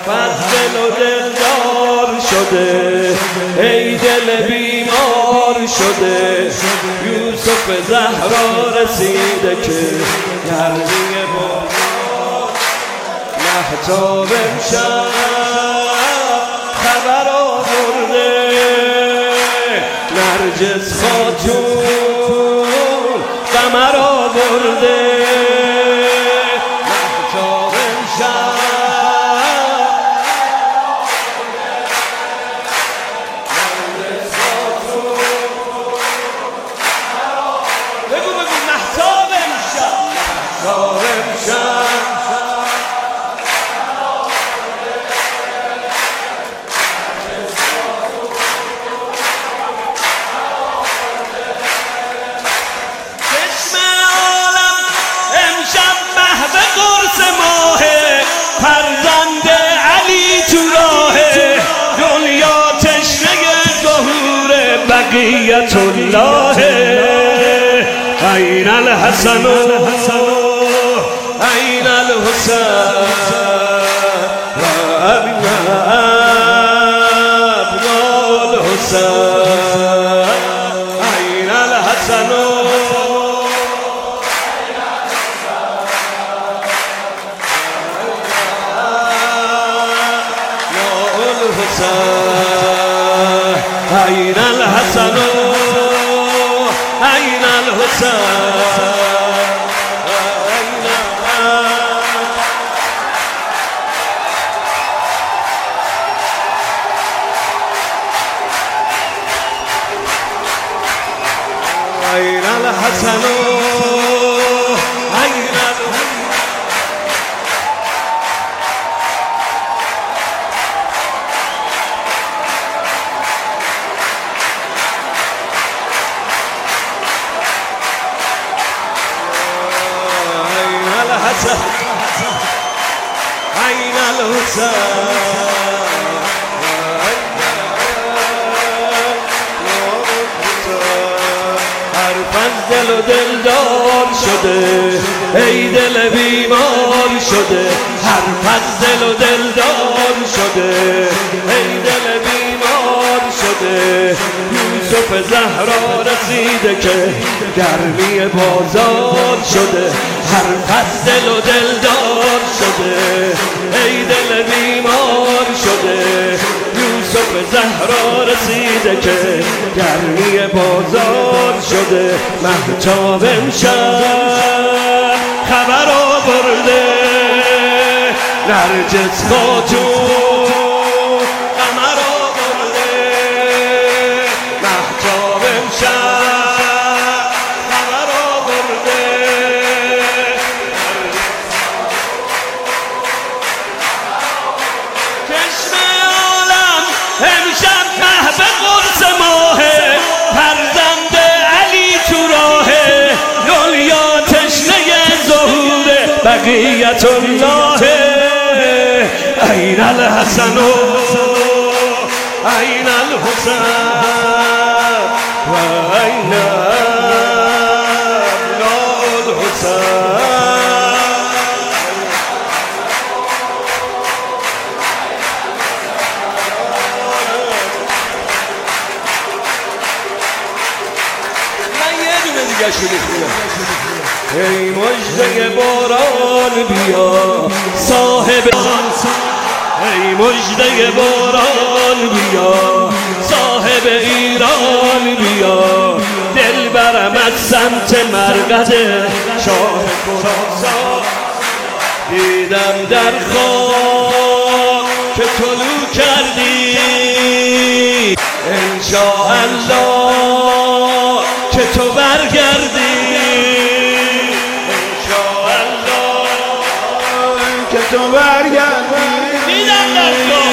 از دل و دلدار شده، ای دل بیمار شده. یوسف زهرا رسیده که گرمی بازار، مهتاب امشب خبر آورده، نرجس خاتون قمر آورده. مهتاب امشب نرجس خاتون بگو مهتاب امشب، مهتاب امشب فرزند علی تو راه دنیا، تشنه ظهور بقیت الله. این الحسن و این الحسین و ابناء الحسین. این الحسن و أين الحسن أين الحسين أين الحسن أين الحسين حرف از دل و دلدار شده، ای دل بیمار شده. حرف از دل و دلدار شده، ای دل بیمار شده. یوسف زهرا رسیده که گرمی بازار شده. حرف از دل و دلدار شده، ای دل بیمار شده. یوسف زهرا رسیده که گرمی بازار شده. مهتاب امشب خبر آورده، نرجس خاتون قمر آورده. مهتاب امشب خبر آورده، چشم عالم امشب محو قرص ماهه. فرزند علی تو راه دنیا، تشنه ظهور بقیت الله. این الحسن و این الحسین و این الحسین. ای مژده باران بیا صاحب، ای مژده باران بیا صاحب ایران بیا. دل برم از سمت مرقد شاه خراسان، دیدم در خواب که طلوع کردی. انشاءالله که تو برگردی، انشاءالله که تو برگردی. دیدم در خواب